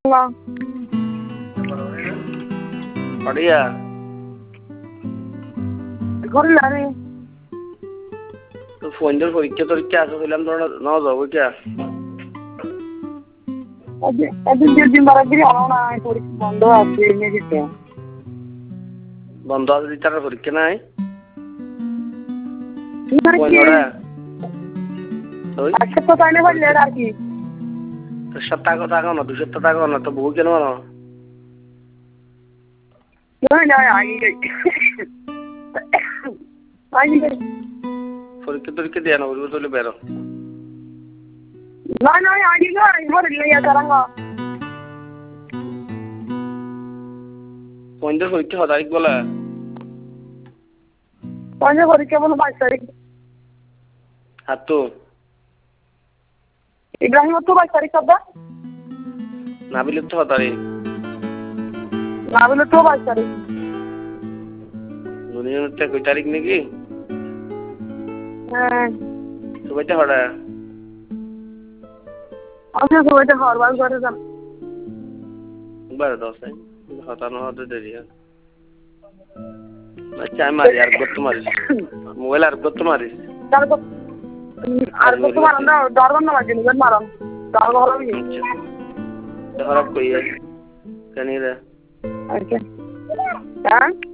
Padia. Good morning. তো phone দিয়ে পরীক্ষা টরীক্ষা আছে বললাম তো না যাবো কে এদিন যেদিন বারাগিরি আনো না পরীক্ষা বন্ধ আছে নিয়ে যেতে বন্ধ আছে তার পরীক্ষা নাই কোন ওরা আচ্ছা তো তাই না বললে আর কি 100 টাকা না 200 টাকা না তো বহু কেন না না আগে পরীক্ষা টরীক্ষা দিয়ে না বলবো তাহলে বেরো না আগে না এবার লিয়া করাঙ্গা কোন দিয়ে পরীক্ষা তারিখ বলে কোন পরীক্ষা বলো 22 তারিখ হাতু ইব্রাহিম তো 22 তারিখ কবে নাবিল তো তারিখ নাবিল তো 22 তারিখ দুনিয়াতে কয় তারিখ নাকি হ্যাঁ সবাইতে হড়া আচ্ছা সবাইতে হরবার করে যান বার 10 হতানো হতে দেরি আচ্ছা আমি মারি আর কত মারিস মোবাইল আর কত মারিস আর কত মারান না দরবার না লাগে নিজের মারান দরবার হলো কি খারাপ কই কেন রে আচ্ছা হ্যাঁ